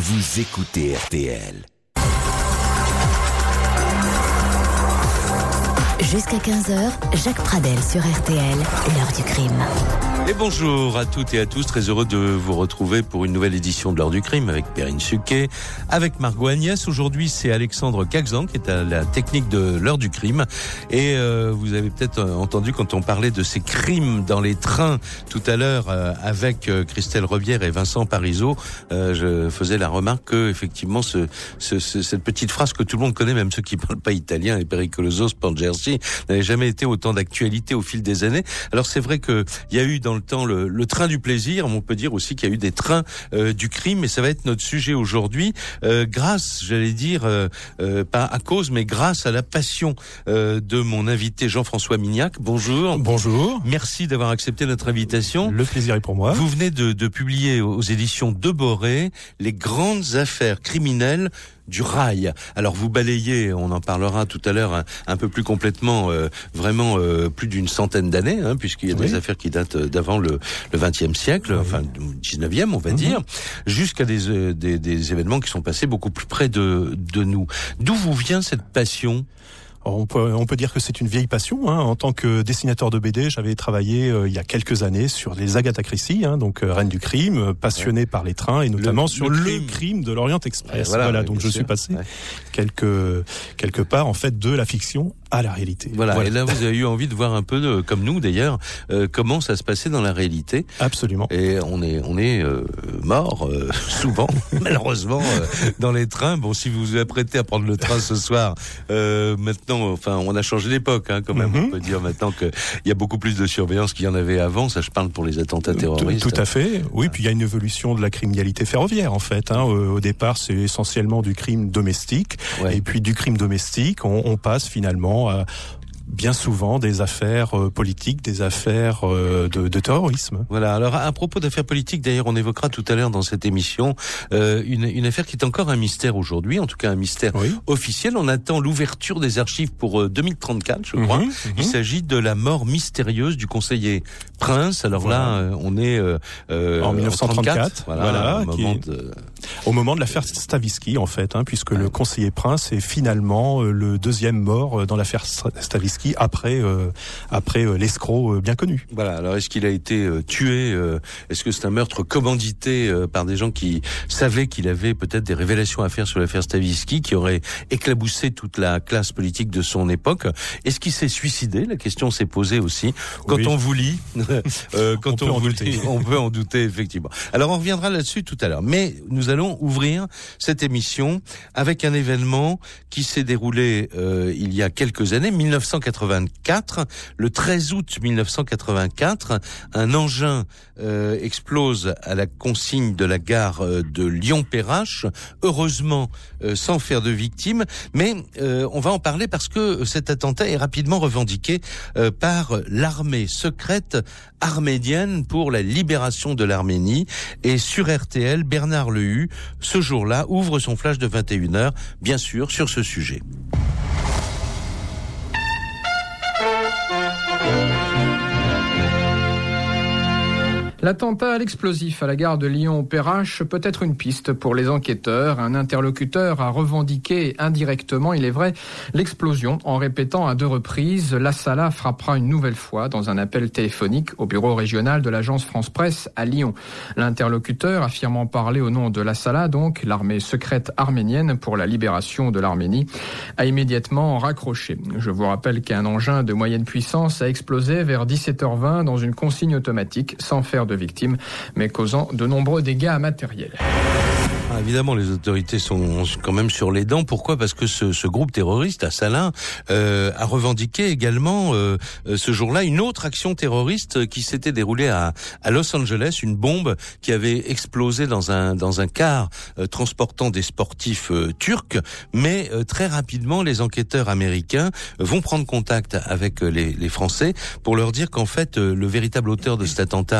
Vous écoutez RTL. Jusqu'à 15h, Jacques Pradel sur RTL, l'heure du crime. Et bonjour à toutes et à tous, très heureux de vous retrouver pour une nouvelle édition de l'heure du crime avec Perrine Suquet, avec Margot Agnès. Aujourd'hui, c'est Alexandre Caxan qui est à la technique de l'heure du crime. Et vous avez peut-être entendu quand on parlait de ces crimes dans les trains tout à l'heure avec Christelle Rebière et Vincent Parisot, je faisais la remarque que effectivement cette petite phrase que tout le monde connaît, même ceux qui parlent pas italien, les pericolosos por Jersey, n'avait jamais été autant d'actualité au fil des années. Alors c'est vrai que il y a eu dans le temps le train du plaisir, on peut dire aussi qu'il y a eu des trains du crime, et ça va être notre sujet aujourd'hui, grâce, j'allais dire, pas à cause, mais grâce à la passion de mon invité Jean-François Mignac. Bonjour. Bonjour. Merci d'avoir accepté notre invitation. Le plaisir est pour moi. Vous venez de publier aux éditions de Boré les grandes affaires criminelles du rail. Alors vous balayez, on en parlera tout à l'heure un peu plus complètement, vraiment plus d'une centaine d'années, puisqu'il y a des affaires qui datent d'avant le XXe siècle, enfin du XIXe on va dire, jusqu'à des événements qui sont passés beaucoup plus près de nous. D'où vous vient cette passion ? On peut dire que c'est une vieille passion. En tant que dessinateur de BD, j'avais travaillé il y a quelques années sur les Agatha Christie, donc Reine du crime, passionné par les trains et notamment sur le crime de l'Orient Express. Voilà, donc je suis passé quelque part en fait de la fiction à la réalité. Voilà. Et là vous avez eu envie de voir un peu, comme nous d'ailleurs, comment ça se passait dans la réalité. Absolument. Et on est mort souvent, malheureusement, dans les trains. Bon, si vous vous apprêtez à prendre le train ce soir, maintenant. Enfin, on a changé d'époque, quand même. On peut dire maintenant qu'il y a beaucoup plus de surveillance qu'il y en avait avant. Ça, je parle pour les attentats terroristes. Tout à fait. Oui, puis il y a une évolution de la criminalité ferroviaire, en fait. Au départ, c'est essentiellement du crime domestique. Ouais. Et puis du crime domestique, on passe finalement à bien souvent des affaires politiques, des affaires de terrorisme. Voilà. Alors à propos d'affaires politiques, d'ailleurs, on évoquera tout à l'heure dans cette émission une affaire qui est encore un mystère aujourd'hui, en tout cas un mystère officiel. On attend l'ouverture des archives pour 2034, je crois. Il s'agit de la mort mystérieuse du conseiller Prince. Alors là, on est en 1934. Voilà. Au moment de l'affaire Stavisky, en fait, puisque le conseiller Prince est finalement le deuxième mort dans l'affaire Stavisky. Après l'escroc bien connu. Voilà. Alors est-ce qu'il a été tué Est-ce que c'est un meurtre commandité par des gens qui savaient qu'il avait peut-être des révélations à faire sur l'affaire Stavisky, qui aurait éclabousé toute la classe politique de son époque? Est-ce qu'il s'est suicidé? La question s'est posée aussi. Quand on vous lit, on peut en douter effectivement. Alors on reviendra là-dessus tout à l'heure. Mais nous allons ouvrir cette émission avec un événement qui s'est déroulé il y a quelques années, 1984, le 13 août 1984, un engin explose à la consigne de la gare de Lyon-Perrache, heureusement sans faire de victimes, mais on va en parler parce que cet attentat est rapidement revendiqué par l'armée secrète arménienne pour la libération de l'Arménie. Et sur RTL, Bernard Lehu, ce jour-là, ouvre son flash de 21h, bien sûr, sur ce sujet. L'attentat à l'explosif à la gare de Lyon-Perrache peut être une piste pour les enquêteurs. Un interlocuteur a revendiqué indirectement, il est vrai, l'explosion en répétant à 2 reprises « La Sala frappera une nouvelle fois » dans un appel téléphonique au bureau régional de l'agence France-Presse à Lyon. L'interlocuteur, affirmant parler au nom de La Sala, donc l'armée secrète arménienne pour la libération de l'Arménie, a immédiatement raccroché. Je vous rappelle qu'un engin de moyenne puissance a explosé vers 17h20 dans une consigne automatique sans faire de victimes, mais causant de nombreux dégâts matériels. Évidemment, les autorités sont quand même sur les dents. Pourquoi ? Parce que ce groupe terroriste à Salins a revendiqué également ce jour-là une autre action terroriste qui s'était déroulée à Los Angeles, une bombe qui avait explosé dans un car transportant des sportifs turcs. Mais très rapidement, les enquêteurs américains vont prendre contact avec les Français pour leur dire qu'en fait, le véritable auteur de cet attentat à Los Angeles,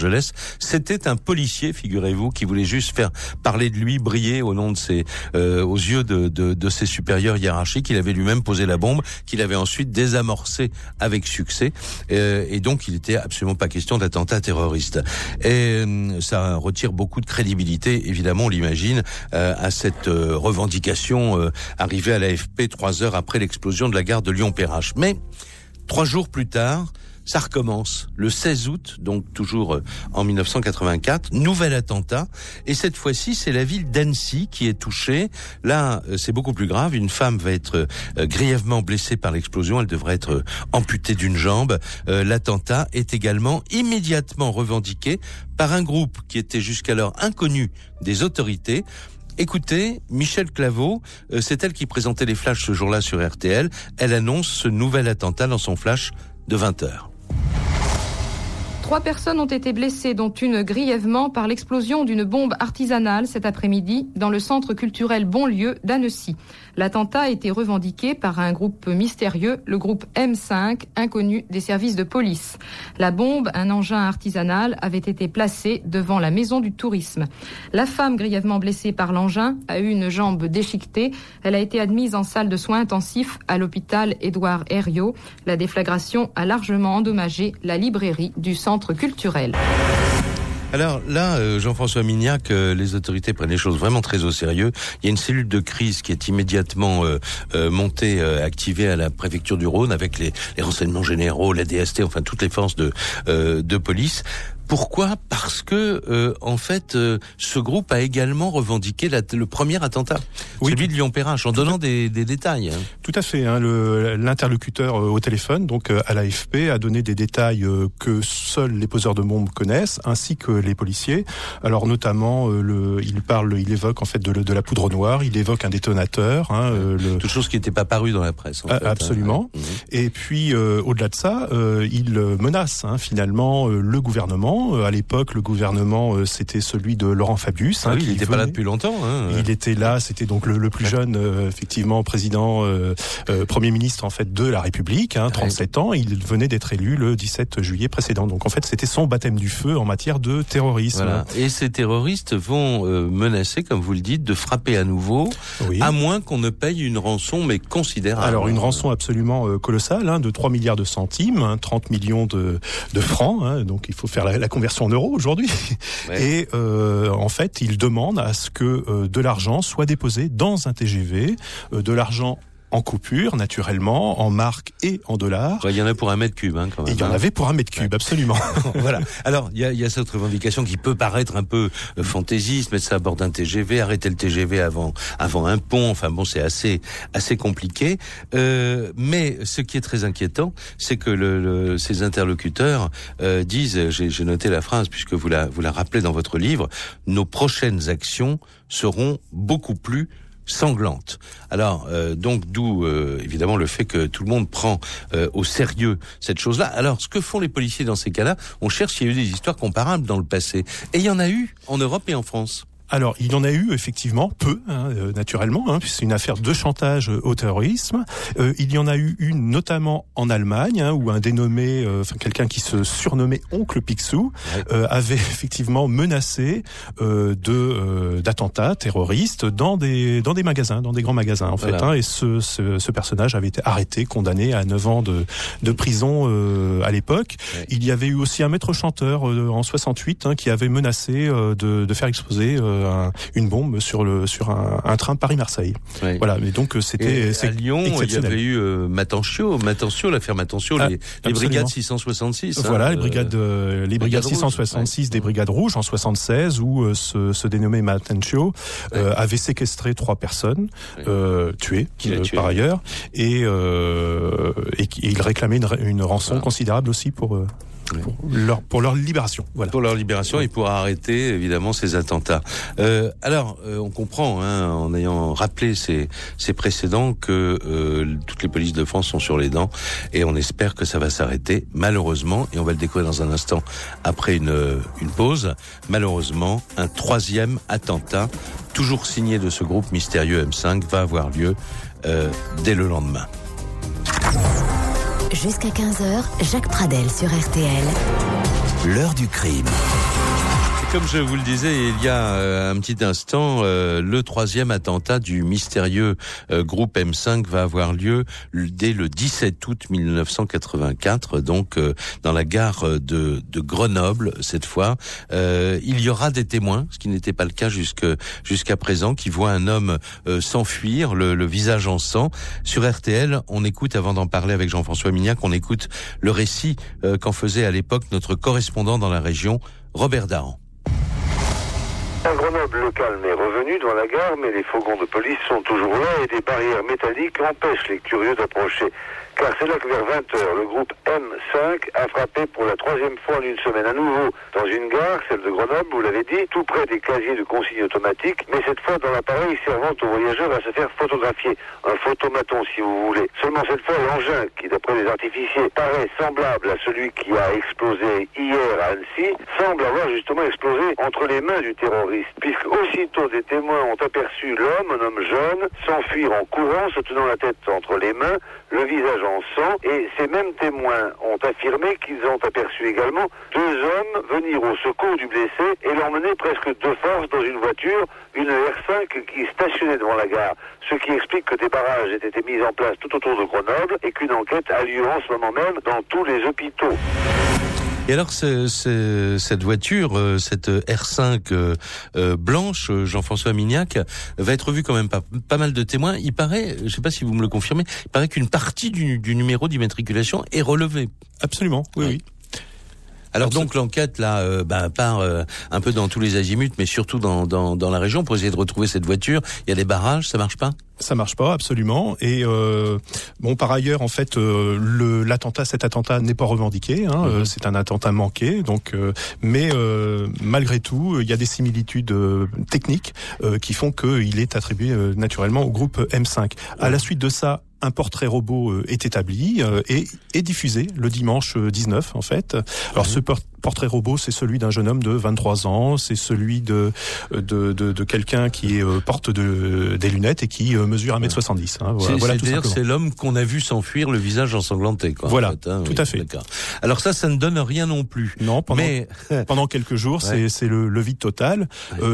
Angeles. C'était un policier, figurez-vous, qui voulait juste faire parler de lui, briller au nom de aux yeux de ses supérieurs hiérarchiques. Il avait lui-même posé la bombe, qu'il avait ensuite désamorcée avec succès. Et donc, il était absolument pas question d'attentat terroriste. Et ça retire beaucoup de crédibilité, évidemment, on l'imagine, à cette revendication arrivée à l'AFP 3 heures après l'explosion de la gare de Lyon-Perrache. Mais 3 jours plus tard, ça recommence. Le 16 août, donc toujours en 1984, nouvel attentat. Et cette fois-ci, c'est la ville d'Annecy qui est touchée. Là, c'est beaucoup plus grave. Une femme va être grièvement blessée par l'explosion. Elle devrait être amputée d'une jambe. L'attentat est également immédiatement revendiqué par un groupe qui était jusqu'alors inconnu des autorités. Écoutez, Michel Claveau, c'est elle qui présentait les flashs ce jour-là sur RTL. Elle annonce ce nouvel attentat dans son flash de 20h. 3 personnes ont été blessées, dont une grièvement par l'explosion d'une bombe artisanale cet après-midi dans le centre culturel Bonlieu d'Annecy. L'attentat a été revendiqué par un groupe mystérieux, le groupe M5, inconnu des services de police. La bombe, un engin artisanal, avait été placée devant la maison du tourisme. La femme grièvement blessée par l'engin a eu une jambe déchiquetée. Elle a été admise en salle de soins intensifs à l'hôpital Édouard Herriot. La déflagration a largement endommagé la librairie du centre culturel. Alors là, Jean-François Mignac, les autorités prennent les choses vraiment très au sérieux. Il y a une cellule de crise qui est immédiatement montée, activée à la préfecture du Rhône avec les renseignements généraux, la DST, enfin toutes les forces de police. Pourquoi ? Parce que en fait, ce groupe a également revendiqué le premier attentat, celui de Lyon-Perrache, en donnant des détails. Tout à fait. L'interlocuteur au téléphone, donc à l'AFP, a donné des détails que seuls les poseurs de bombes connaissent, ainsi que les policiers. Alors notamment, il évoque en fait de la poudre noire, il évoque un détonateur. Toute chose qui n'était pas parue dans la presse. En fait, absolument. Et puis au-delà de ça, il menace finalement le gouvernement. À l'époque, le gouvernement, c'était celui de Laurent Fabius. Il n'était pas là depuis longtemps. Il était là, c'était donc le plus jeune, effectivement, président, Premier ministre en fait de la République, 37 ans. Il venait d'être élu le 17 juillet précédent. Donc en fait, c'était son baptême du feu en matière de terrorisme. Voilà. Et ces terroristes vont menacer, comme vous le dites, de frapper à nouveau, à moins qu'on ne paye une rançon, mais considérable. Alors une rançon absolument colossale, de 3 milliards de centimes, 30 millions de francs. Donc il faut faire la conversion en euros aujourd'hui. Ouais. Et en fait, il demande à ce que de l'argent soit déposé dans un TGV, de l'argent en coupure, naturellement, en marques et en dollars. Il y en a pour 1 mètre cube, quand même. Et il y en avait pour 1 mètre cube, absolument. Voilà. Alors, il y a cette revendication qui peut paraître un peu fantaisiste, mettre ça à bord d'un TGV, arrêter le TGV avant un pont. Enfin bon, c'est assez compliqué. Mais ce qui est très inquiétant, c'est que ces interlocuteurs disent, j'ai noté la phrase puisque vous la rappelez dans votre livre, nos prochaines actions seront beaucoup plus sanglante. Alors, donc, d'où évidemment le fait que tout le monde prend au sérieux cette chose-là. Alors, ce que font les policiers dans ces cas-là, on cherche s'il y a eu des histoires comparables dans le passé. Et il y en a eu en Europe et en France. Alors, il y en a eu effectivement peu, naturellement, puisque c'est une affaire de chantage au terrorisme. Il y en a eu une notamment en Allemagne, où un dénommé, quelqu'un qui se surnommait Oncle Picsou, avait effectivement menacé d'attentats terroristes dans des magasins, dans des grands magasins en fait. Et ce personnage avait été arrêté, condamné à 9 ans de prison à l'époque. Ouais. Il y avait eu aussi un maître chanteur en 68 qui avait menacé de faire exploser une bombe sur un train Paris-Marseille. Oui. Voilà, mais donc c'était à Lyon, il y avait eu Matancio, l'affaire Matancio, les brigades 666. Voilà, les brigades 666 des brigades rouges en 76 où ce dénommé Matancio avait séquestré 3 personnes, tuées par ailleurs, et il réclamait une rançon considérable aussi pour leur libération. Voilà. Pour leur libération et pour arrêter évidemment ces attentats. Alors, on comprend, en ayant rappelé ces précédents, que toutes les polices de France sont sur les dents et on espère que ça va s'arrêter, malheureusement, et on va le découvrir dans un instant après une pause. Malheureusement, un 3e attentat, toujours signé de ce groupe mystérieux M5, va avoir lieu dès le lendemain. Jusqu'à 15h, Jacques Pradel sur RTL. L'heure du crime. Comme je vous le disais il y a un petit instant, le 3e attentat du mystérieux groupe M5 va avoir lieu dès le 17 août 1984, donc dans la gare de Grenoble cette fois. Il y aura des témoins, ce qui n'était pas le cas jusqu'à présent, qui voient un homme s'enfuir, le visage en sang. Sur RTL, on écoute, avant d'en parler avec Jean-François Mignac, on écoute le récit qu'en faisait à l'époque notre correspondant dans la région, Robert Dahan. À Grenoble, le calme est revenu devant la gare, mais les fourgons de police sont toujours là et des barrières métalliques empêchent les curieux d'approcher. Car c'est là que vers 20h, le groupe M5 a frappé pour la 3e fois en une semaine à nouveau dans une gare, celle de Grenoble, vous l'avez dit, tout près des casiers de consignes automatiques, mais cette fois dans l'appareil servant aux voyageurs à se faire photographier. Un photomaton si vous voulez. Seulement cette fois, l'engin, qui d'après les artificiers paraît semblable à celui qui a explosé hier à Annecy, semble avoir justement explosé entre les mains du terroriste, puisque aussitôt des témoins ont aperçu l'homme, un homme jeune, s'enfuir en courant, se tenant la tête entre les mains, le visage en sang, et ces mêmes témoins ont affirmé qu'ils ont aperçu également 2 hommes venir au secours du blessé et l'emmener presque de force dans une voiture, une R5 qui stationnait devant la gare, ce qui explique que des barrages aient été mis en place tout autour de Grenoble et qu'une enquête a lieu en ce moment même dans tous les hôpitaux. Et alors, cette voiture, cette R5 blanche, Jean-François Mignac, va être vue quand même par pas mal de témoins. Il paraît, je ne sais pas si vous me le confirmez, il paraît qu'une partie du numéro d'immatriculation est relevée. Absolument, oui. Alors donc l'enquête là part un peu dans tous les azimuts, mais surtout dans la région pour essayer de retrouver cette voiture. Il y a des barrages, ça marche pas ? Ça marche pas, absolument. Et par ailleurs, en fait, cet attentat n'est pas revendiqué. C'est un attentat manqué. Donc, mais malgré tout, il y a des similitudes techniques qui font qu'il est attribué naturellement au groupe M5. À la suite de ça, un portrait robot est établi et est diffusé le dimanche 19 en fait. Alors ce portrait robot, c'est celui d'un jeune homme de 23 ans, c'est celui de quelqu'un qui porte des lunettes et qui mesure 1m70. Voilà, c'est-à-dire c'est l'homme qu'on a vu s'enfuir, le visage ensanglanté. Quoi, voilà, en fait, tout à fait. D'accord. Alors ça ne donne rien non plus. Non, pendant quelques jours, c'est le vide total,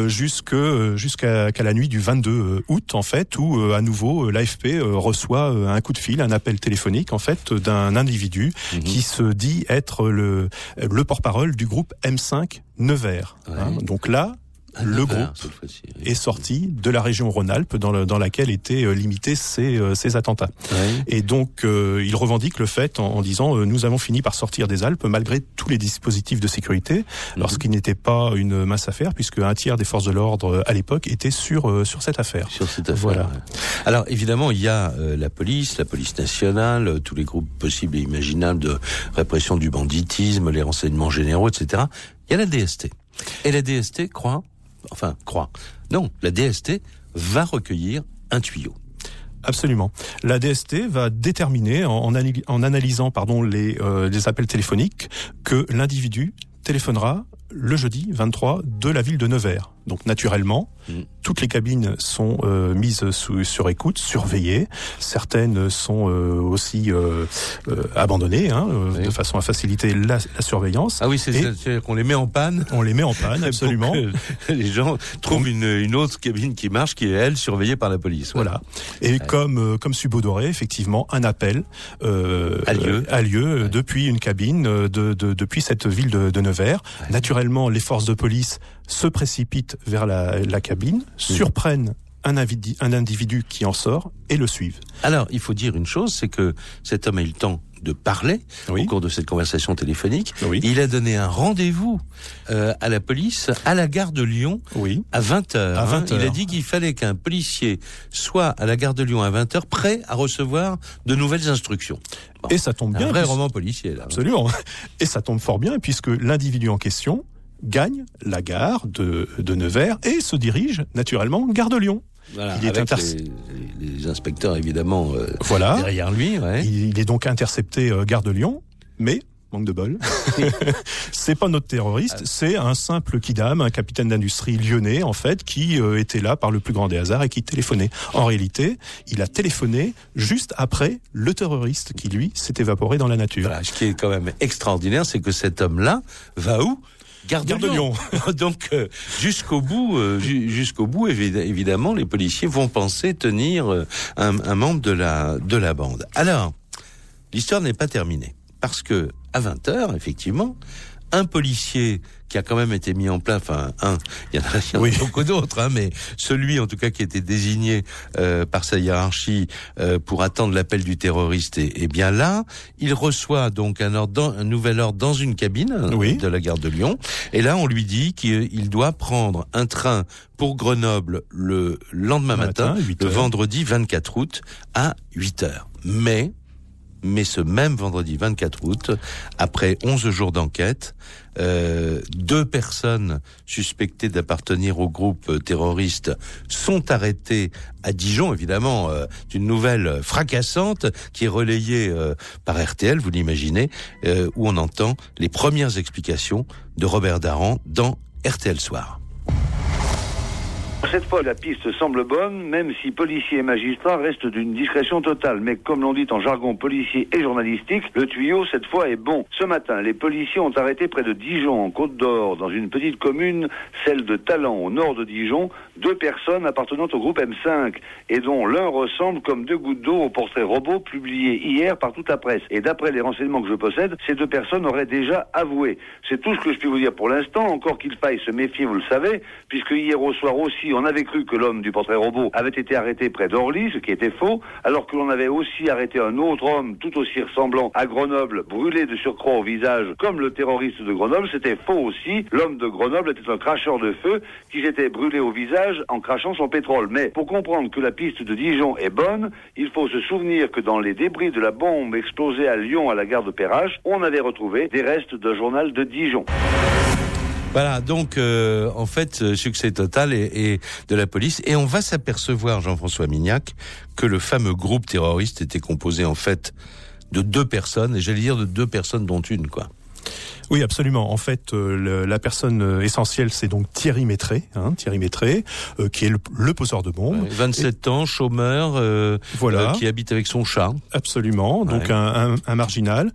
jusqu'à la nuit du 22 août en fait, où à nouveau l'AFP reçoit un coup de fil, un appel téléphonique en fait d'un individu qui se dit être le porte-parole du groupe M5 Nevers. Donc là, le groupe est sorti de la région Rhône-Alpes dans laquelle étaient limités ces attentats. Et donc il revendique le fait en disant nous avons fini par sortir des Alpes malgré tous les dispositifs de sécurité, lorsqu'il n'était pas une mince affaire puisque un tiers des forces de l'ordre à l'époque étaient sur cette affaire. Sur cette affaire. Voilà. Alors évidemment il y a la police nationale, tous les groupes possibles et imaginables de répression du banditisme, les renseignements généraux, etc. Il y a la DST. Et la DST la DST va recueillir un tuyau. Absolument. La DST va déterminer, en analysant les appels téléphoniques, que l'individu téléphonera le jeudi 23 de la ville de Nevers. Donc naturellement, toutes les cabines sont mises sur écoute, surveillées. Certaines sont aussi abandonnées, de façon à faciliter la surveillance. Ah oui, c'est-à-dire qu'on les met en panne. On les met en panne, absolument. Pour que les gens trouvent une autre cabine qui marche, qui est elle surveillée par la police. Voilà. Et comme subodoré, effectivement, un appel a lieu depuis une cabine depuis cette ville de Nevers. Naturellement, les forces de police se précipitent vers la cabine, surprennent un individu qui en sort et le suivent. Alors, il faut dire une chose, c'est que cet homme a eu le temps de parler au cours de cette conversation téléphonique. Il a donné un rendez-vous à la police à la gare de Lyon à 20h. Il a dit qu'il fallait qu'un policier soit à la gare de Lyon à 20h prêt à recevoir de nouvelles instructions. Bon, et ça tombe bien. Un vrai roman policier, là. Absolument. Et ça tombe fort bien puisque l'individu en question gagne la gare de Nevers et se dirige naturellement gare de Lyon. Voilà, il est avec les inspecteurs évidemment derrière lui. Il est donc intercepté gare de Lyon, mais manque de bol. C'est pas notre terroriste, c'est un simple kidam, un capitaine d'industrie lyonnais, en fait, qui était là par le plus grand des hasards et qui téléphonait. En réalité, il a téléphoné juste après le terroriste qui, lui, s'est évaporé dans la nature. Voilà, ce qui est quand même extraordinaire, c'est que cet homme-là va où ? Gare de Lyon. Donc jusqu'au bout, évidemment, les policiers vont penser tenir un membre de la bande. Alors, l'histoire n'est pas terminée parce que à 20h, effectivement, un policier qui a quand même été mis en place, il y en a beaucoup d'autres, mais celui en tout cas qui a été désigné par sa hiérarchie pour attendre l'appel du terroriste, et bien là, il reçoit donc un nouvel ordre dans une cabine de la gare de Lyon, et là on lui dit qu'il doit prendre un train pour Grenoble le lendemain matin, le vendredi 24 août à 8h. Mais ce même vendredi 24 août, après 11 jours d'enquête, 2 personnes suspectées d'appartenir au groupe terroriste sont arrêtées à Dijon, évidemment, d'une nouvelle fracassante qui est relayée par RTL, vous l'imaginez, où on entend les premières explications de Robert Daran dans RTL Soir. Cette fois, la piste semble bonne, même si policiers et magistrats restent d'une discrétion totale. Mais comme l'on dit en jargon policier et journalistique, le tuyau, cette fois, est bon. Ce matin, les policiers ont arrêté près de Dijon, en Côte d'Or, dans une petite commune, celle de Talent, au nord de Dijon, 2 personnes appartenant au groupe M5, et dont l'un ressemble comme 2 gouttes d'eau au portrait robot publié hier par toute la presse. Et d'après les renseignements que je possède, ces 2 personnes auraient déjà avoué. C'est tout ce que je puis vous dire pour l'instant, encore qu'il faille se méfier, vous le savez, puisque hier au soir aussi, on avait cru que l'homme du portrait robot avait été arrêté près d'Orly, ce qui était faux, alors que l'on avait aussi arrêté un autre homme tout aussi ressemblant à Grenoble, brûlé de surcroît au visage comme le terroriste de Grenoble. C'était faux aussi. L'homme de Grenoble était un cracheur de feu qui s'était brûlé au visage en crachant son pétrole. Mais pour comprendre que la piste de Dijon est bonne, il faut se souvenir que dans les débris de la bombe explosée à Lyon à la gare de Perrache, on avait retrouvé des restes d'un journal de Dijon. Voilà, donc en fait, succès total et de la police. Et on va s'apercevoir, Jean-François Mignac, que le fameux groupe terroriste était composé en fait de 2 personnes, et j'allais dire de 2 personnes dont une, quoi. Oui, absolument. En fait, la personne essentielle, c'est donc Thierry Métré, qui est le poseur de bombes. 27 ans, chômeur, qui habite avec son chat. Absolument. Donc un marginal.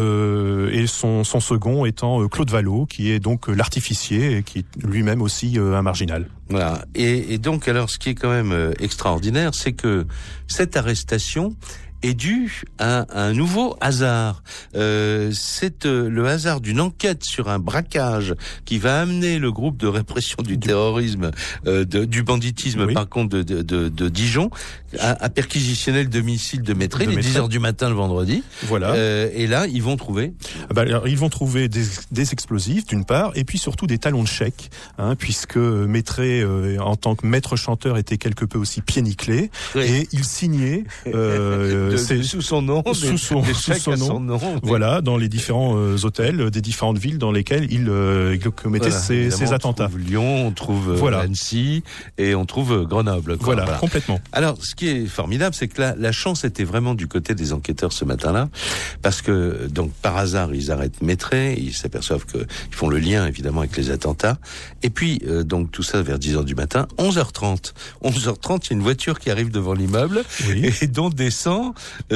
Et son second étant Claude Vallot, qui est donc l'artificier et qui est lui-même aussi un marginal. Voilà. Et donc, alors, ce qui est quand même extraordinaire, c'est que cette arrestation est dû à un nouveau hasard. C'est le hasard d'une enquête sur un braquage qui va amener le groupe de répression du terrorisme, du banditisme, par contre, de Dijon, à perquisitionner le domicile de Métré, les 10h du matin le vendredi. Voilà. Et là, ils vont trouver... alors, ils vont trouver des explosifs, d'une part, et puis surtout des talons de chèque, puisque Métré, en tant que maître chanteur, était quelque peu aussi pieds nickelés, et il signait... sous son nom, sous son nom. Voilà, dans les différents hôtels des différentes villes dans lesquelles il commettait ses attentats. On trouve Lyon, on trouve Annecy et on trouve Grenoble. Voilà, complètement. Alors, ce qui est formidable, c'est que la chance était vraiment du côté des enquêteurs ce matin-là, parce que donc par hasard ils arrêtent Métré, ils s'aperçoivent qu'ils font le lien évidemment avec les attentats, et puis donc tout ça vers 10h du matin, 11h30, il y a une voiture qui arrive devant l'immeuble et dont descend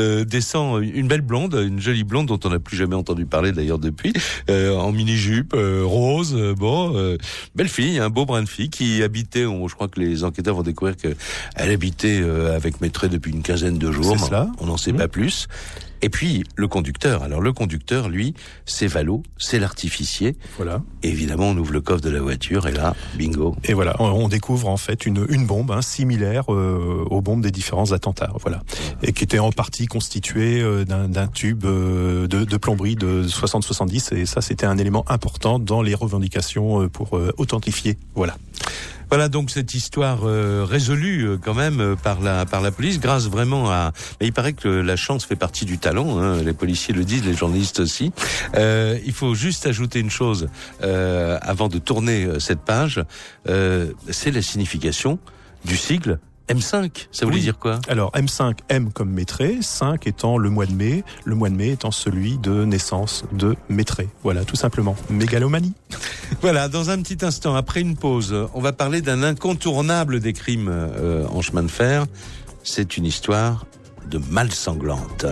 une belle blonde, une jolie blonde dont on n'a plus jamais entendu parler d'ailleurs depuis, en mini-jupe, rose, belle fille, un beau brin de fille qui habitait, je crois que les enquêteurs vont découvrir qu'elle habitait avec Métré depuis une quinzaine de jours. C'est cela. On n'en sait pas plus. Et puis, le conducteur. Alors, le conducteur, lui, c'est Vallot, c'est l'artificier. Voilà. Et évidemment, on ouvre le coffre de la voiture et là, bingo. Et voilà, on découvre en fait une bombe similaire aux bombes des différents attentats. Voilà. Et qui était en partie constituée d'un tube de plomberie de 60-70. Et ça, c'était un élément important dans les revendications pour authentifier. Voilà. Voilà donc cette histoire résolue quand même par la police, grâce vraiment à... Mais il paraît que la chance fait partie du talent, les policiers le disent, les journalistes aussi. Il faut juste ajouter une chose avant de tourner cette page, c'est la signification du sigle M5, ça voulait dire quoi? Alors M5, M comme Maîtré, 5 étant le mois de mai étant celui de naissance de Maîtré. Voilà, tout simplement. Mégalomanie. Voilà, dans un petit instant, après une pause, on va parler d'un incontournable des crimes en chemin de fer. C'est une histoire de Malle sanglante.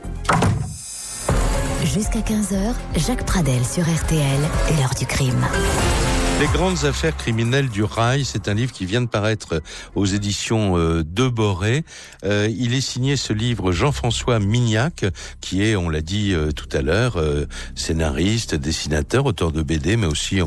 Jusqu'à 15h, Jacques Pradel sur RTL, l'heure du crime. Les grandes affaires criminelles du rail, c'est un livre qui vient de paraître aux éditions de Boré. Il est signé, ce livre, Jean-François Mignac, qui est, on l'a dit tout à l'heure, scénariste, dessinateur, auteur de BD, mais aussi,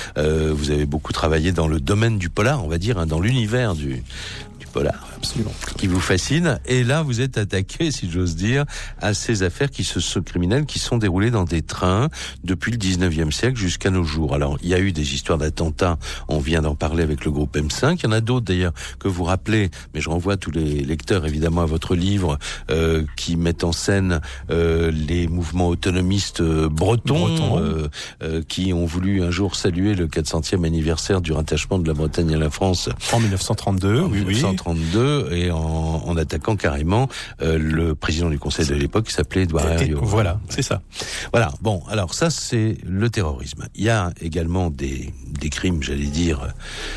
vous avez beaucoup travaillé dans le domaine du polar, on va dire, dans l'univers du polar. Absolument. Qui vous fascine. Et là, vous êtes attaqué, si j'ose dire, à ces affaires criminelles qui sont déroulées dans des trains depuis le 19e siècle jusqu'à nos jours. Alors, il y a eu des histoires d'attentats. On vient d'en parler avec le groupe M5. Il y en a d'autres, d'ailleurs, que vous rappelez. Mais je renvoie tous les lecteurs, évidemment, à votre livre, qui met en scène, les mouvements autonomistes bretons. Qui ont voulu un jour saluer le 400e anniversaire du rattachement de la Bretagne à la France. En 1932, oui. 1932, et en attaquant carrément le président du Conseil de l'époque qui s'appelait Édouard Herriot. Voilà, c'est ça. Voilà, bon, alors ça c'est le terrorisme. Il y a également des crimes, j'allais dire,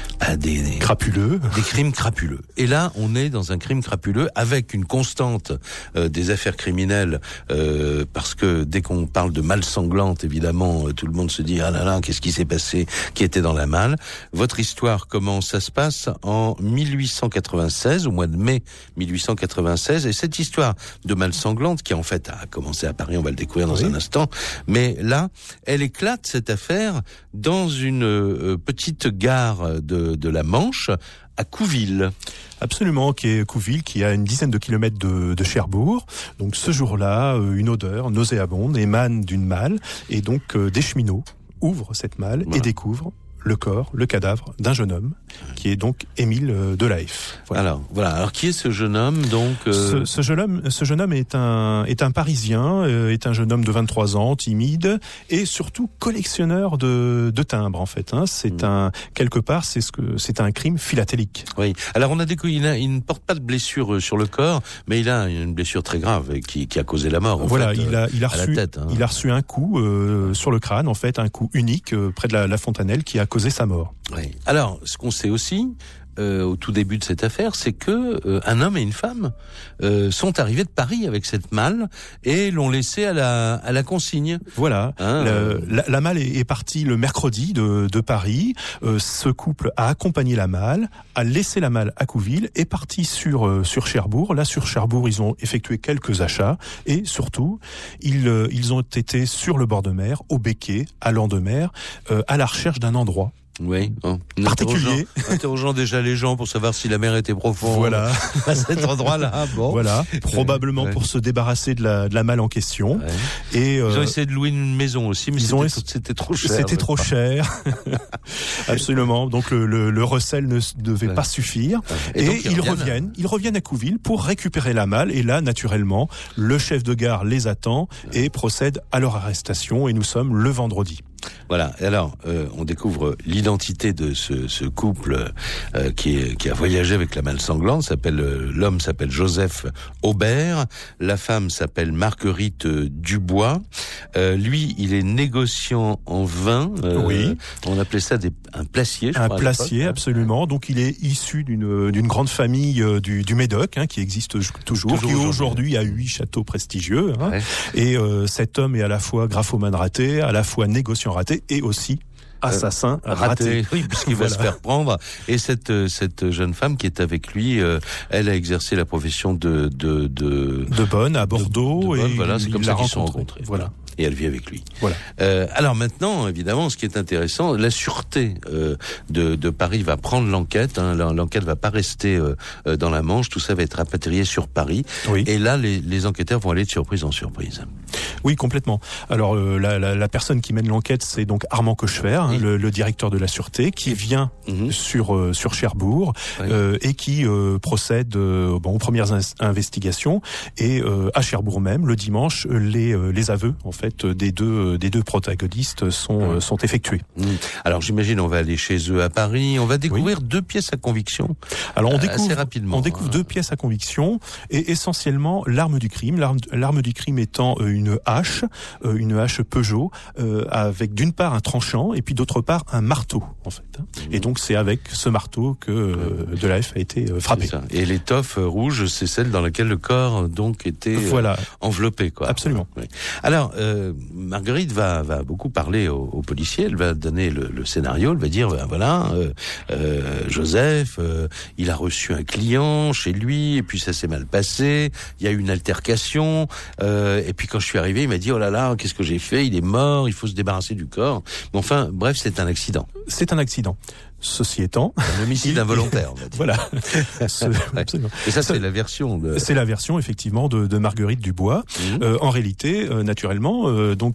des crapuleux. Des crimes crapuleux. Et là, on est dans un crime crapuleux avec une constante des affaires criminelles, parce que dès qu'on parle de malle sanglante, évidemment, tout le monde se dit « Ah là là, qu'est-ce qui s'est passé? Qui était dans la malle ?» Votre histoire, comment ça se passe en 1896, au mois de mai 1896, et cette histoire de malle sanglante, qui en fait a commencé à Paris, on va le découvrir dans un instant, mais là, elle éclate, cette affaire, dans une petite gare de la Manche, à Couville. Absolument, qui est Couville, qui a une dizaine de kilomètres de Cherbourg. Donc ce jour-là, une odeur nauséabonde émane d'une malle, et donc des cheminots ouvrent cette malle et découvrent le cadavre d'un jeune homme, qui est donc Émile Delahaye. Voilà. Alors qui est ce jeune homme donc Ce jeune homme est un Parisien, est un jeune homme de 23 ans, timide et surtout collectionneur de timbres en fait. C'est c'est un crime philatélique. Oui. Alors on a découvert, il ne porte pas de blessure sur le corps, mais il a une blessure très grave qui a causé la mort. Il a reçu un coup sur le crâne en fait, un coup unique près de la fontanelle qui a causé sa mort. Oui. Alors, ce qu'on sait aussi, au tout début de cette affaire, c'est que un homme et une femme sont arrivés de Paris avec cette malle et l'ont laissée à la consigne. Voilà. La malle est partie le mercredi de Paris. Ce couple a accompagné la malle, a laissé la malle à Couville, est parti sur Cherbourg. Là, sur Cherbourg, ils ont effectué quelques achats et surtout, ils ont été sur le bord de mer, au Becquet, à Landemer, à la recherche d'un endroit. Oui, particulier. Interrogeant déjà les gens pour savoir si la mer était profonde. Voilà. À cet endroit-là. Bon. Voilà. Probablement pour se débarrasser de la malle en question. Ouais. Et ils ont essayé de louer une maison aussi, mais c'était trop cher. C'était trop cher. Absolument. Donc le recel ne devait pas suffire. Et donc, ils reviennent à Couville pour récupérer la malle. Et là, naturellement, le chef de gare les attend et procède à leur arrestation. Et nous sommes le vendredi. Voilà. Et alors, on découvre l'identité de ce couple qui a voyagé avec la malle sanglante. L'homme s'appelle Joseph Aubert, la femme s'appelle Marguerite Dubois. Lui, il est négociant en vin. Oui. On appelait ça un placier. Un placier, absolument. Donc, il est issu d'une grande famille du Médoc, qui existe toujours qui aujourd'hui a 8 châteaux prestigieux. Ouais. Et cet homme est à la fois graphomane raté, à la fois négociant raté et aussi assassin raté. Oui, puisqu'il va se faire prendre. Et cette jeune femme qui est avec lui, elle a exercé la profession de bonne à Bordeaux. Et voilà, c'est comme ça qu'ils se sont rencontrés. Voilà. Et elle vit avec lui. Voilà. Alors maintenant, évidemment, ce qui est intéressant, la sûreté de Paris va prendre l'enquête. L'enquête va pas rester dans la Manche. Tout ça va être rapatrié sur Paris. Oui. Et là, les enquêteurs vont aller de surprise en surprise. Oui, complètement. Alors la personne qui mène l'enquête, c'est donc Armand Cochefer, le directeur de la sûreté, qui vient sur Cherbourg et qui procède aux premières investigations. Et à Cherbourg même, le dimanche, les aveux en fait fait des deux protagonistes sont effectués. Alors j'imagine on va aller chez eux à Paris, on va découvrir deux pièces à conviction. Alors assez rapidement. On découvre deux pièces à conviction et essentiellement l'arme du crime. L'arme du crime étant une hache Peugeot avec d'une part un tranchant et puis d'autre part un marteau en fait. Et donc c'est avec ce marteau que Delahaye a été frappé. Et l'étoffe rouge, c'est celle dans laquelle le corps donc était enveloppé, quoi. Absolument. Oui. Alors Marguerite va beaucoup parler aux policiers. Elle va donner le scénario. Elle va dire Joseph, il a reçu un client chez lui et puis ça s'est mal passé. Il y a eu une altercation et puis quand je suis arrivé, il m'a dit oh là là, qu'est-ce que j'ai fait? Il est mort. Il faut se débarrasser du corps. Mais enfin, bref, c'est un accident. C'est un accident. Ceci étant, un homicide involontaire, on va dire. Voilà. Absolument. Et ça, c'est la version C'est la version effectivement de Marguerite Dubois. En réalité, naturellement,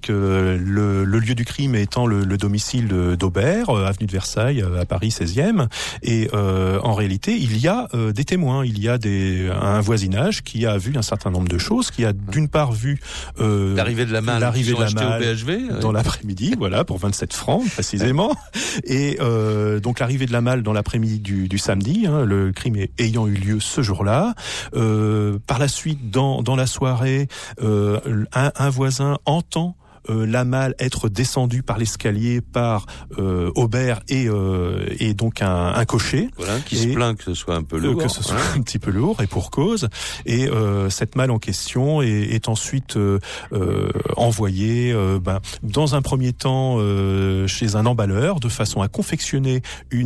le lieu du crime étant le domicile d'Aubert, avenue de Versailles, à Paris 16e. Et en réalité, il y a des témoins. Il y a un voisinage qui a vu un certain nombre de choses, qui a d'une part vu l'arrivée de la malle au BHV dans l'après-midi, voilà, pour 27 francs précisément. Et donc l'arrivée de la malle dans l'après-midi du samedi, le crime ayant eu lieu ce jour-là. Par la suite, dans la soirée, un voisin entend la malle être descendue par l'escalier par Aubert et donc un cocher. Voilà, qui se plaint que ce soit un peu lourd. Que ce soit un petit peu lourd, et pour cause. Et cette malle en question est ensuite envoyée dans un premier temps chez un emballeur, de façon à confectionner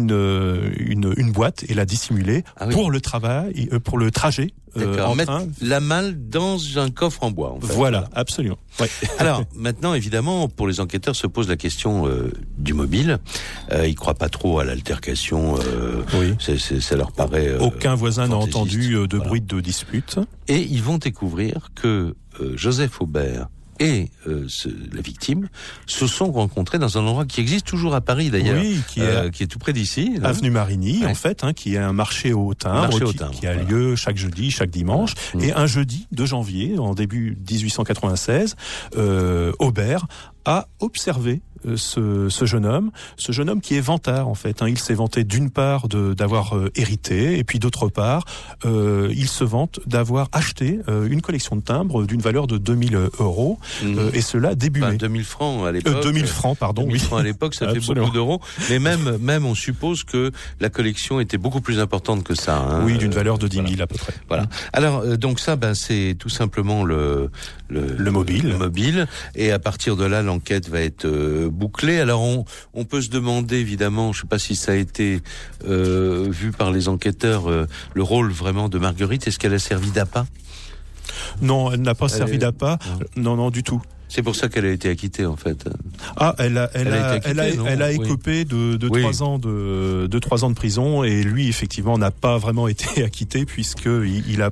une boîte et la dissimuler pour le travail, pour le trajet. Mettre la malle dans un coffre en bois. En fait. Voilà, absolument. Ouais. Alors maintenant, évidemment, pour les enquêteurs, se pose la question du mobile. Ils croient pas trop à l'altercation. Ça leur paraît. Aucun voisin n'a entendu de bruit de dispute. Et ils vont découvrir que Joseph Aubert et la victime se sont rencontrés dans un endroit qui existe toujours à Paris d'ailleurs, qui est tout près d'ici, avenue Marigny, en fait, qui est un marché au timbre qui a lieu chaque jeudi, chaque dimanche, et un jeudi de janvier, en début 1896, Aubert a observé ce jeune homme qui est vantard en fait. Il s'est vanté d'une part d'avoir hérité, et puis d'autre part, il se vante d'avoir acheté une collection de timbres d'une valeur de 2000 €, et cela début mai. 2000 francs à l'époque. 2000 francs, pardon. 2000 francs à l'époque, ça fait beaucoup d'euros. Mais même on suppose que la collection était beaucoup plus importante que ça. Oui, d'une valeur de 10 000 à peu près. Voilà. Alors donc ça, c'est tout simplement le mobile. Et à partir de là, l'enquête va être bouclée. Alors on peut se demander évidemment, je sais pas si ça a été vu par les enquêteurs, le rôle vraiment de Marguerite. Est-ce qu'elle a servi d'appât? Non, elle n'a pas servi d'appât. Non, du tout. C'est pour ça qu'elle a été acquittée en fait. Ah, elle a écopé de 3 ans de 3 ans de prison, et lui effectivement n'a pas vraiment été acquitté puisque il a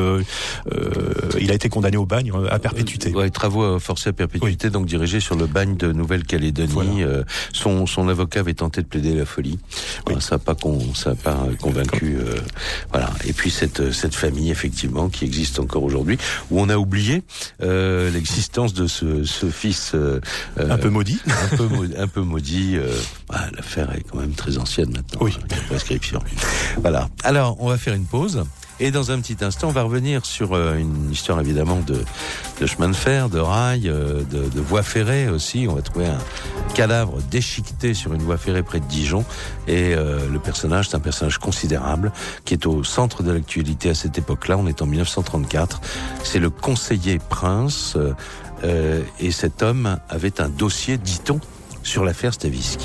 été condamné au bagne à perpétuité. Travaux forcés à perpétuité, donc dirigés sur le bagne de Nouvelle-Calédonie. Voilà. Son avocat avait tenté de plaider la folie. Voilà, ça n'a pas convaincu. Voilà. Et puis cette famille effectivement qui existe encore aujourd'hui, où on a oublié l'existence de ce fils un peu maudit, un peu maudit. L'affaire est quand même très ancienne maintenant. Oui. La prescription. Voilà. Alors, on va faire une pause. Et dans un petit instant, on va revenir sur une histoire évidemment de chemin de fer, de rail, de voie ferrée aussi. On va trouver un cadavre déchiqueté sur une voie ferrée près de Dijon. Et le personnage, c'est un personnage considérable qui est au centre de l'actualité à cette époque-là. On est en 1934. C'est le conseiller Prince. Et cet homme avait un dossier, dit-on, sur l'affaire Stavisky.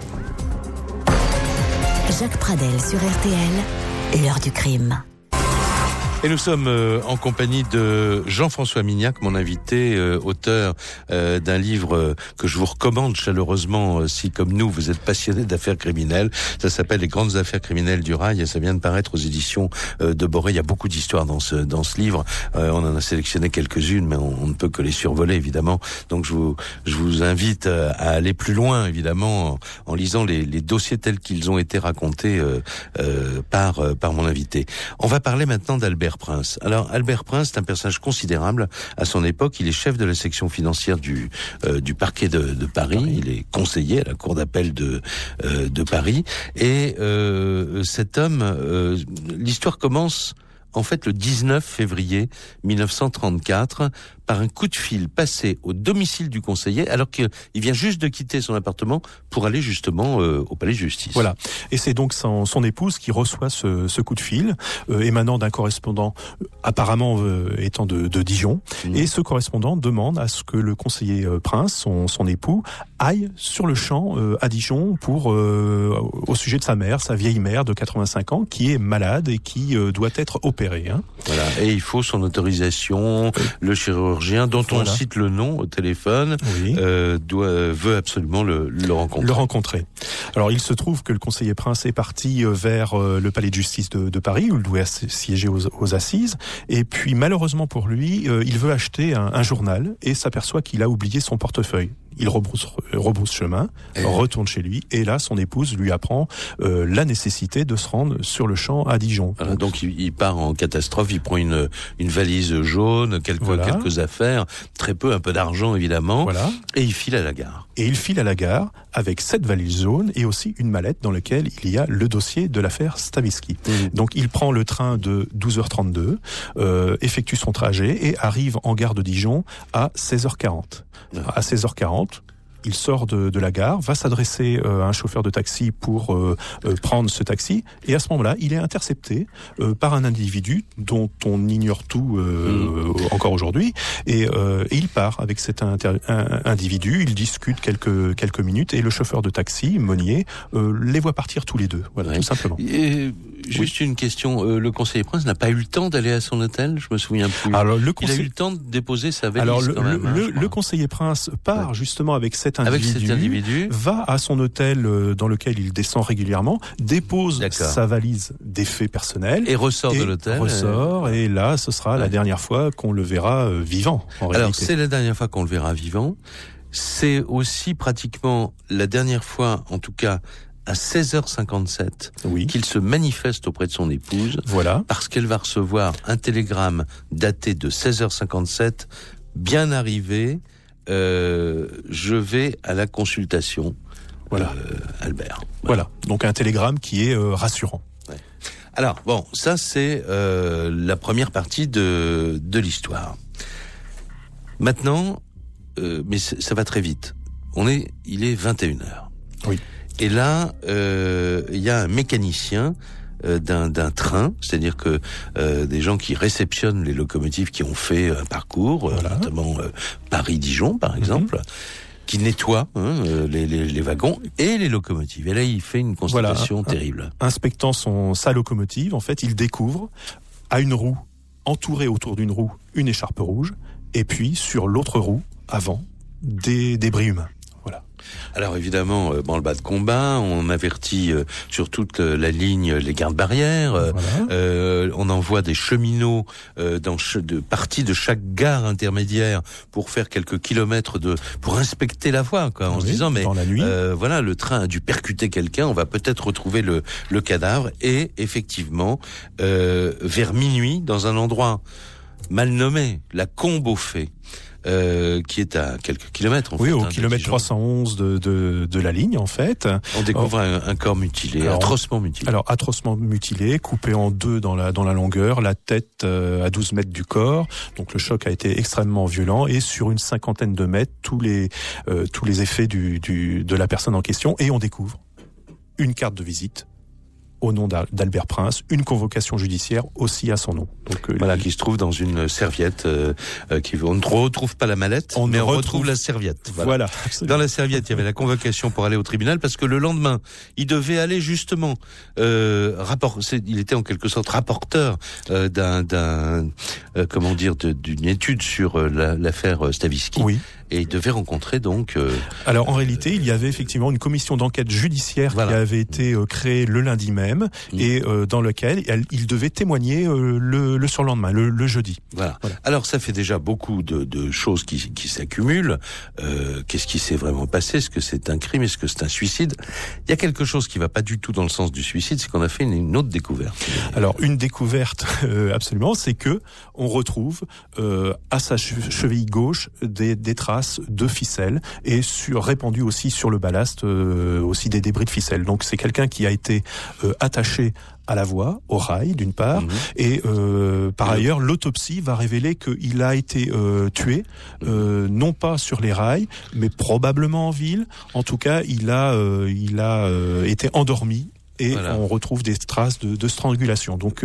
Jacques Pradel sur RTL, l'heure du crime. Et nous sommes en compagnie de Jean-François Mignac, mon invité, auteur d'un livre que je vous recommande chaleureusement si, comme nous, vous êtes passionné d'affaires criminelles. Ça s'appelle Les grandes affaires criminelles du rail et ça vient de paraître aux éditions de Boré. Il y a beaucoup d'histoires dans ce livre. On en a sélectionné quelques-unes, mais on ne peut que les survoler, évidemment. Donc je vous invite à aller plus loin, évidemment, en lisant les dossiers tels qu'ils ont été racontés par mon invité. On va parler maintenant d'Albert Albert Prince. Alors Albert Prince est un personnage considérable à son époque. Il est chef de la section financière du parquet de Paris. Il est conseiller à la cour d'appel de Paris. Et cet homme, l'histoire commence en fait le 19 février 1934 par un coup de fil passé au domicile du conseiller alors qu'il vient juste de quitter son appartement pour aller justement au palais de justice. Voilà. Et c'est donc son épouse qui reçoit ce coup de fil émanant d'un correspondant apparemment étant de Dijon. Et ce correspondant demande à ce que le conseiller Prince, son époux, aille sur le champ à Dijon pour au sujet de sa mère, sa vieille mère de 85 ans qui est malade et qui doit être opérée. Hein. Voilà. Et il faut son autorisation. Le chirurgien dont on cite le nom au téléphone veut absolument le rencontrer. Alors il se trouve que le conseiller Prince est parti vers le palais de justice de Paris où il doit siéger aux assises. Et puis malheureusement pour lui, il veut acheter un journal et s'aperçoit qu'il a oublié son portefeuille. Il rebrousse chemin, retourne chez lui, et là, son épouse lui apprend la nécessité de se rendre sur le champ à Dijon. Donc il part en catastrophe, il prend une valise jaune, quelques affaires, très peu, un peu d'argent évidemment, et il file à la gare. Et il file à la gare avec cette valise jaune et aussi une mallette dans laquelle il y a le dossier de l'affaire Stavisky. Donc il prend le train de 12h32, effectue son trajet et arrive en gare de Dijon à 16h40. À 16h40, il sort de la gare, va s'adresser à un chauffeur de taxi pour prendre ce taxi, et à ce moment-là, il est intercepté par un individu dont on ignore tout encore aujourd'hui, et il part avec cet individu, il discute quelques minutes, et le chauffeur de taxi, Monnier, les voit partir tous les deux, tout simplement. Et juste une question, le conseiller Prince n'a pas eu le temps d'aller à son hôtel, je me souviens plus. Alors, il a eu le temps de déposer sa valise quand même. Le conseiller Prince part justement avec cet individu, va à son hôtel dans lequel il descend régulièrement, dépose sa valise d'effets personnels et ressort de l'hôtel. Et là, ce sera la dernière fois qu'on le verra vivant. Alors, c'est la dernière fois qu'on le verra vivant. C'est aussi pratiquement la dernière fois, en tout cas, à 16h57, qu'il se manifeste auprès de son épouse, parce qu'elle va recevoir un télégramme daté de 16h57, bien arrivé, je vais à la consultation, Albert. Voilà, donc un télégramme qui est rassurant. Alors, bon, ça c'est la première partie de l'histoire. Maintenant, mais ça va très vite, il est 21h. Oui. Et là, il y a un mécanicien d'un train, c'est-à-dire que des gens qui réceptionnent les locomotives qui ont fait un parcours, notamment Paris-Dijon par exemple, qui nettoie les wagons et les locomotives. Et là, il fait une constatation terrible. Inspectant sa locomotive, en fait, il découvre à une roue, entourée autour d'une roue, une écharpe rouge, et puis sur l'autre roue, avant, des débris humains. Alors évidemment, branle-bas de combat, on avertit sur toute la ligne les gardes-barrières, on envoie des cheminots partis de chaque gare intermédiaire pour faire quelques kilomètres pour inspecter la voie, en se disant mais la nuit. le train a dû percuter quelqu'un, on va peut-être retrouver le cadavre. Et effectivement, vers minuit, dans un endroit mal nommé, la Combe aux Fées, qui est à quelques kilomètres. Au kilomètre 311 de la ligne, en fait. On découvre un corps mutilé, atrocement mutilé. Alors, atrocement mutilé, coupé en deux dans la longueur, la tête à 12 mètres du corps. Donc, le choc a été extrêmement violent, et sur une 50aine de mètres, tous les effets de la personne en question. Et on découvre une carte de visite au nom d'Albert Prince, une convocation judiciaire aussi à son nom. Donc, qui se trouve dans une serviette. On ne retrouve pas la mallette, mais on retrouve la serviette. Voilà. Dans la serviette, il y avait la convocation pour aller au tribunal, parce que le lendemain, il devait aller justement il était en quelque sorte rapporteur d'une étude sur l'affaire Stavisky. et il devait rencontrer donc... Alors en réalité, il y avait effectivement une commission d'enquête judiciaire qui avait été créée le lundi même et dans lequel il devait témoigner le surlendemain, le jeudi. Voilà. Alors ça fait déjà beaucoup de choses qui s'accumulent. Qu'est-ce qui s'est vraiment passé? Est-ce que c'est un crime? Est-ce que c'est un suicide? Il y a quelque chose qui va pas du tout dans le sens du suicide, c'est qu'on a fait une autre découverte. Alors une découverte absolument, c'est que on retrouve à sa cheville gauche des traces de ficelles et répandues aussi sur le ballast, aussi des débris de ficelles. Donc c'est quelqu'un qui a été attaché à la voie, au rail d'une part, et par ailleurs l'autopsie va révéler qu'il a été tué, non pas sur les rails, mais probablement en ville. En tout cas, il a été endormi. Et on retrouve des traces de strangulation. Donc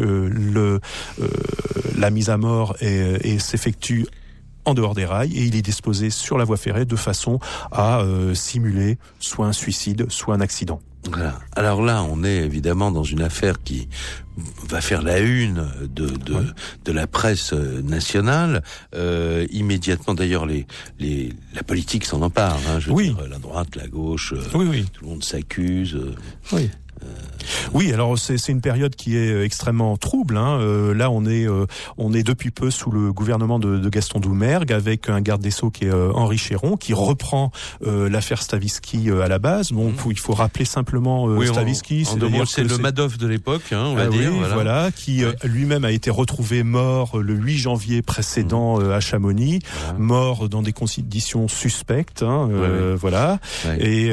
la mise à mort s'effectue en dehors des rails et il est disposé sur la voie ferrée de façon à simuler soit un suicide, soit un accident. Voilà. Alors là, on est évidemment dans une affaire qui va faire la une de la presse nationale. Immédiatement, d'ailleurs, la politique s'en empare. Je veux dire, la droite, la gauche, tout le monde s'accuse. Oui, alors c'est une période qui est extrêmement trouble. Là, on est depuis peu sous le gouvernement de Gaston Doumergue avec un garde des Sceaux qui est Henri Chéron, qui reprend l'affaire Stavisky à la base. Bon, il faut rappeler simplement Stavisky. C'est le Madoff de l'époque, on va dire. Voilà, qui lui-même a été retrouvé mort le 8 janvier précédent à Chamonix, mort dans des conditions suspectes. Voilà. Et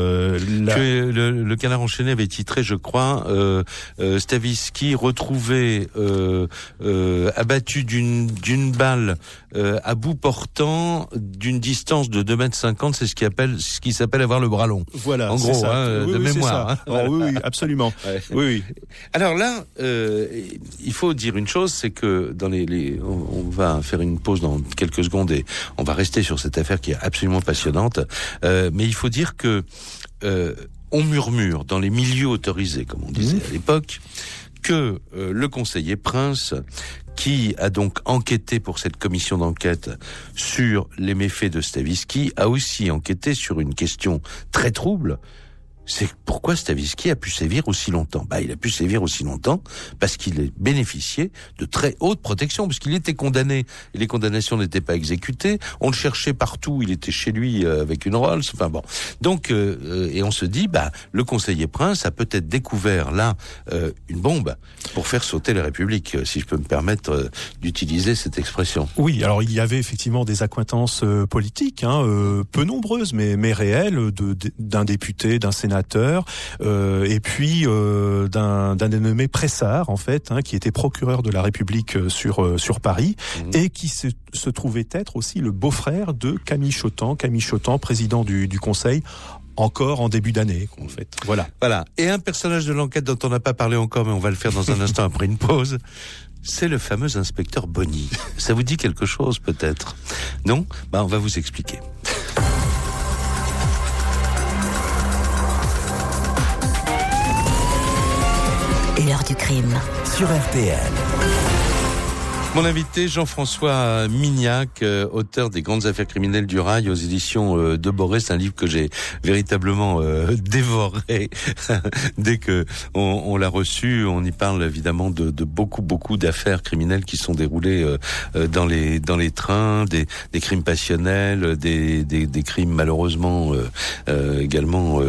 le Canard enchaîné avait titré, je crois, Stavisky retrouvé abattu d'une balle à bout portant d'une distance de 2,50 m, c'est ce qui s'appelle avoir le bras long. Voilà, en gros, de mémoire. Oui, absolument. Oui. Alors là, il faut dire une chose, c'est que on va faire une pause dans quelques secondes et on va rester sur cette affaire qui est absolument passionnante. Mais il faut dire que on murmure dans les milieux autorisés, comme on disait à l'époque, que le conseiller Prince, qui a donc enquêté pour cette commission d'enquête sur les méfaits de Stavisky, a aussi enquêté sur une question très trouble. C'est pourquoi Stavisky a pu sévir aussi longtemps. Il a pu sévir aussi longtemps parce qu'il a bénéficié de très haute protection, parce qu'il était condamné et les condamnations n'étaient pas exécutées. On le cherchait partout, il était chez lui avec une Rolls. Enfin bon. Donc et on se dit, le conseiller Prince a peut-être découvert là une bombe pour faire sauter la République, si je peux me permettre d'utiliser cette expression. Oui, alors il y avait effectivement des accointances politiques, peu nombreuses mais réelles, d'un député, d'un sénateur. Et puis d'un dénommé Pressard en fait, qui était procureur de la République sur Paris et qui se trouvait être aussi le beau-frère de Camille Chotan, président du Conseil. Encore en début d'année, en fait. Voilà. Et un personnage de l'enquête dont on n'a pas parlé encore, mais on va le faire dans un instant après une pause. C'est le fameux inspecteur Bonny. Ça vous dit quelque chose, peut-être? Non? On va vous expliquer. L'heure du crime. Sur RTL. Mon invité, Jean-François Mignac, auteur des Grandes affaires criminelles du rail aux éditions de Boré. C'est un livre que j'ai véritablement dévoré dès que on l'a reçu. On y parle évidemment de beaucoup d'affaires criminelles qui sont déroulées dans les trains, des crimes passionnels, des crimes malheureusement également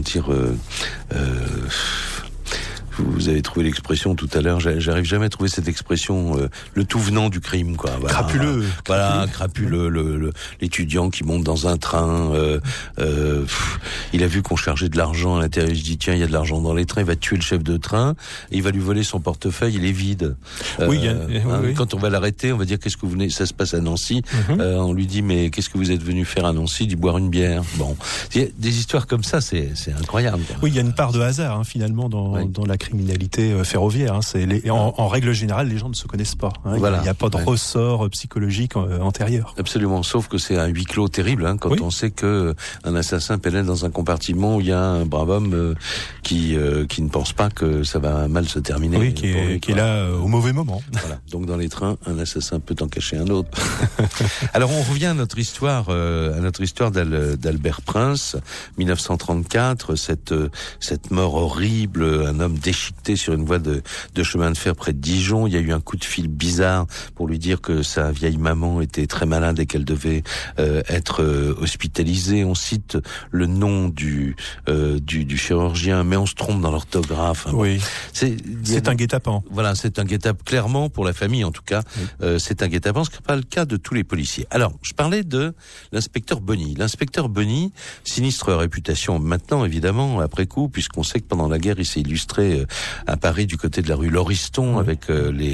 vous avez trouvé l'expression tout à l'heure, j'arrive jamais à trouver cette expression, le tout venant du crime, quoi. Crapuleux. Crapuleux, l'étudiant qui monte dans un train, il a vu qu'on chargeait de l'argent à l'intérieur, il se dit tiens, il y a de l'argent dans les trains, il va tuer le chef de train, et il va lui voler son portefeuille, il est vide. Oui. Quand on va l'arrêter, on va dire qu'est-ce que vous venez, ça se passe à Nancy, on lui dit mais qu'est-ce que vous êtes venu faire à Nancy? Il dit boire une bière. Bon, des histoires comme ça, c'est incroyable. Oui, il y a une part de hasard finalement dans la criminalité ferroviaire. Hein. En règle générale, les gens ne se connaissent pas. Hein. Voilà. Il n'y a pas de ressort psychologique antérieur. Absolument, sauf que c'est un huis clos terrible quand on sait que un assassin pénètre dans un compartiment où il y a un brave homme qui ne pense pas que ça va mal se terminer. Oui, qui est là au mauvais moment. Voilà. Donc dans les trains, un assassin peut en cacher un autre. Alors on revient à notre histoire d'Albert Prince, 1934, cette mort horrible, un homme déchiqueté sur une voie de chemin de fer près de Dijon. Il y a eu un coup de fil bizarre pour lui dire que sa vieille maman était très malade et qu'elle devait être hospitalisée. On cite le nom du chirurgien, mais on se trompe dans l'orthographe. Oui. C'est un guet-apens. Voilà, c'est un guet-apens clairement pour la famille en tout cas. Oui. C'est un guet-apens, ce qui n'est pas le cas de tous les policiers. Alors, je parlais de l'inspecteur Bonny. L'inspecteur Bonny, sinistre réputation maintenant évidemment après coup, puisqu'on sait que pendant la guerre il s'est illustré à Paris du côté de la rue Lauriston avec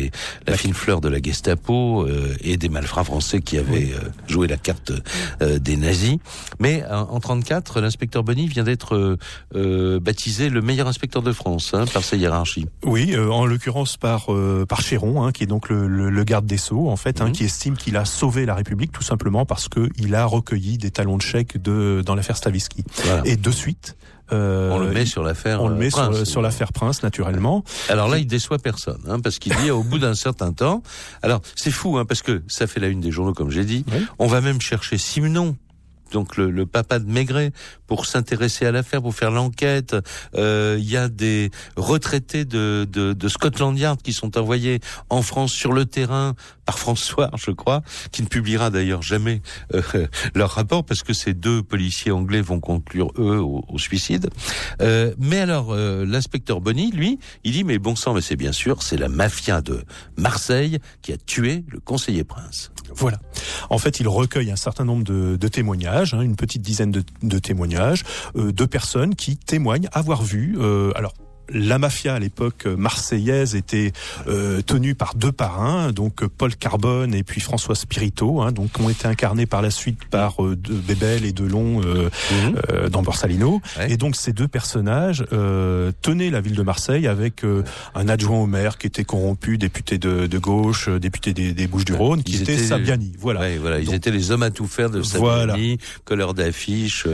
la fine fleur de la Gestapo et des malfrats français qui avaient joué la carte des nazis. Mais en 34, l'inspecteur Bonny vient d'être baptisé le meilleur inspecteur de France par sa hiérarchie. Oui, en l'occurrence par Chéron, qui est donc le garde des Sceaux en fait, qui estime qu'il a sauvé la République tout simplement parce que il a recueilli des talons de chèque dans l'affaire Stavisky. Voilà. Et de suite. On le met sur l'affaire Prince. On le met sur l'affaire Prince, naturellement. Alors là, il déçoit personne, parce qu'il dit au bout d'un certain temps. Alors c'est fou, parce que ça fait la une des journaux, comme j'ai dit. Oui. On va même chercher Simenon, donc le papa de Maigret, pour s'intéresser à l'affaire, pour faire l'enquête. Il y a des retraités de Scotland Yard qui sont envoyés en France sur le terrain par François, je crois, qui ne publiera d'ailleurs jamais leur rapport parce que ces deux policiers anglais vont conclure eux au suicide. Mais alors l'inspecteur Bonny, lui, il dit mais bon sang, mais c'est bien sûr, c'est la mafia de Marseille qui a tué le conseiller Prince. Voilà. En fait, il recueille un certain nombre de témoignages, une petite dizaine de témoignages de personnes qui témoignent avoir vu. Alors. La mafia à l'époque marseillaise était tenue par deux parrains, donc Paul Carbone et puis François Spirito, donc ont été incarnés par la suite par Bébel et Delon dans Borsalino. Ouais. Et donc ces deux personnages tenaient la ville de Marseille avec un adjoint au maire qui était corrompu, député de gauche, député des Bouches-du-Rhône, qui était Sabiani. Voilà. Ouais, voilà. Ils étaient les hommes à tout faire de Sabiani, colleurs d'affiches.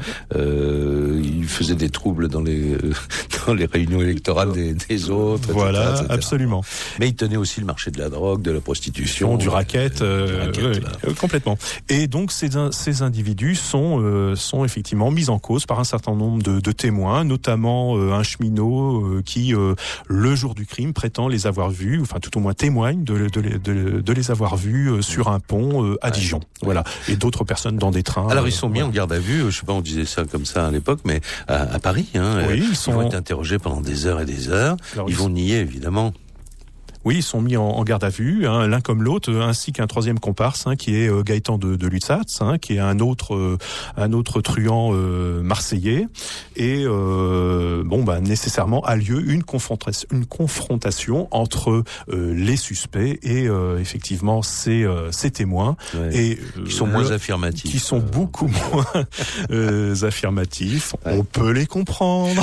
Ils faisaient des troubles dans les réunions électorale des autres. Voilà, etc. Absolument. Mais il tenait aussi le marché de la drogue, de la prostitution, du racket, complètement. Et donc ces individus sont effectivement mis en cause par un certain nombre de témoins, notamment un cheminot qui le jour du crime prétend les avoir vus, enfin tout au moins témoigne de les avoir vus sur un pont à Dijon. Voilà. Et d'autres personnes dans des trains. Alors ils sont mis en garde à vue, je sais pas, on disait ça comme ça à l'époque, mais à Paris, oui, ils vont être interrogés pendant des heures et des heures. Alors, ils vont nier, évidemment. Oui, ils sont mis en garde à vue, l'un comme l'autre, ainsi qu'un troisième comparse, qui est Gaëtan de Lutzatz, qui est un autre truand marseillais. Et nécessairement a lieu une confrontation entre les suspects et effectivement ces témoins, et qui sont moins affirmatifs, qui sont beaucoup moins affirmatifs. Ouais. On peut les comprendre.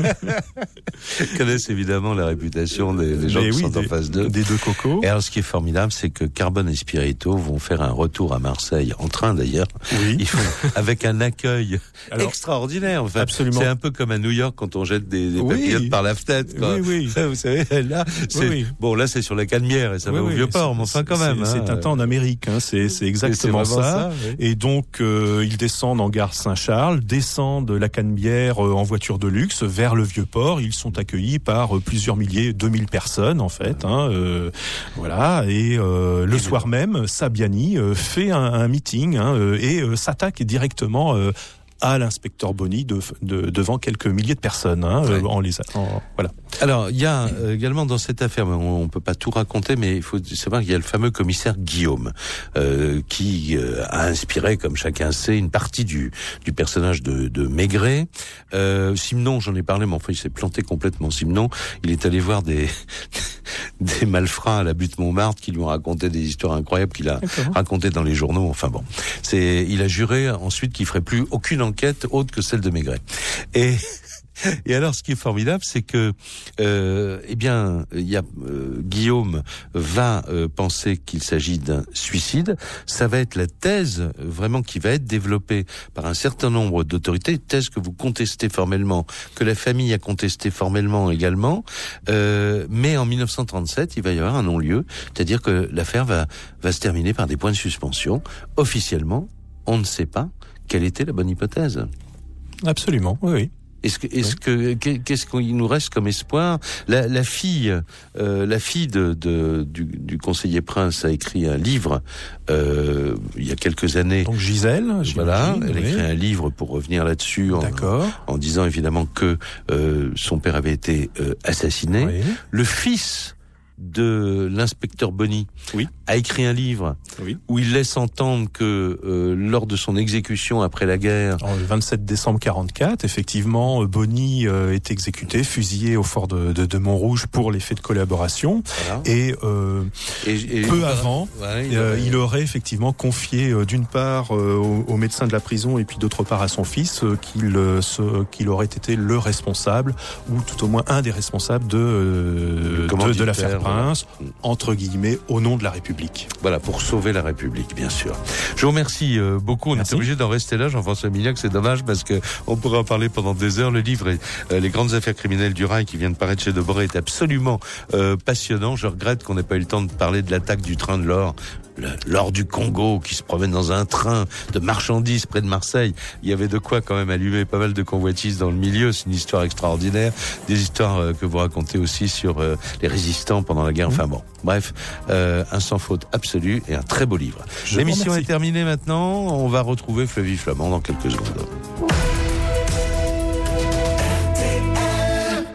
Ils connaissent évidemment la réputation des gens qui sont en face des deux cocos. Et alors, ce qui est formidable, c'est que Carbone et Spirito vont faire un retour à Marseille, en train d'ailleurs. Oui. Ils font avec un accueil extraordinaire. Enfin, absolument. C'est un peu comme à New York quand on jette des papillotes par la fenêtre. Quoi. Oui. Vous savez, là, bon, là, c'est sur la Canebière et ça va au Vieux-Port, mais enfin quand même. C'est un temps en Amérique. C'est exactement ça. Oui. Et donc, ils descendent en gare Saint-Charles, descendent la Canebière en voiture de luxe vers le Vieux-Port. Ils sont accueillis par plusieurs milliers, 2000 personnes en fait. Voilà. Et le soir même, Sabiani fait un meeting et s'attaque directement à l'inspecteur Bonny devant quelques milliers de personnes. Voilà. Alors, il y a également dans cette affaire, on peut pas tout raconter, mais il faut savoir qu'il y a le fameux commissaire Guillaume qui a inspiré, comme chacun sait, une partie du personnage de Maigret. Simenon, j'en ai parlé, mais enfin il s'est planté complètement. Simenon, il est allé voir des malfrats à la butte Montmartre qui lui ont raconté des histoires incroyables qu'il a racontées dans les journaux. Enfin bon, il a juré ensuite qu'il ferait plus aucune enquête autre que celle de Maigret. Et Et alors, ce qui est formidable, c'est que, Guillaume va penser qu'il s'agit d'un suicide. Ça va être la thèse vraiment qui va être développée par un certain nombre d'autorités, thèse que vous contestez formellement, que la famille a contesté formellement également. Mais en 1937, il va y avoir un non-lieu, c'est-à-dire que l'affaire va se terminer par des points de suspension. Officiellement, on ne sait pas quelle était la bonne hypothèse. Absolument, oui. Qu'est-ce qu'il nous reste comme espoir? La fille du conseiller Prince a écrit un livre il y a quelques années. Donc Gisèle, voilà, elle a écrit un livre pour revenir là-dessus, en disant évidemment que son père avait été assassiné. Oui. Le fils de l'inspecteur Bonny a écrit un livre où il laisse entendre que lors de son exécution après la guerre, le 27 décembre 44, effectivement, Bonny est exécuté, fusillé au fort de Montrouge pour les faits de collaboration. Voilà. Et peu avant, il aurait effectivement confié d'une part au médecin de la prison et puis d'autre part à son fils qu'il aurait été le responsable ou tout au moins un des responsables de l'affaire Prince, entre guillemets, au nom de la République. Voilà, pour sauver la République, bien sûr. Je vous remercie beaucoup. On est obligé d'en rester là, Jean-François Millac. C'est dommage parce que on pourrait en parler pendant des heures. Le livre Les grandes affaires criminelles du rail qui vient de paraître chez Deborah est absolument passionnant. Je regrette qu'on n'ait pas eu le temps de parler de l'attaque du train de l'or. L'or du Congo qui se promène dans un train de marchandises près de Marseille. Il y avait de quoi quand même allumer pas mal de convoitises dans le milieu. C'est une histoire extraordinaire. Des histoires que vous racontez aussi sur les résistants pendant la guerre. Enfin bon, bref, un sans faute absolu et un très beau livre. L'émission est terminée maintenant. On va retrouver Flavie Flamand dans quelques secondes.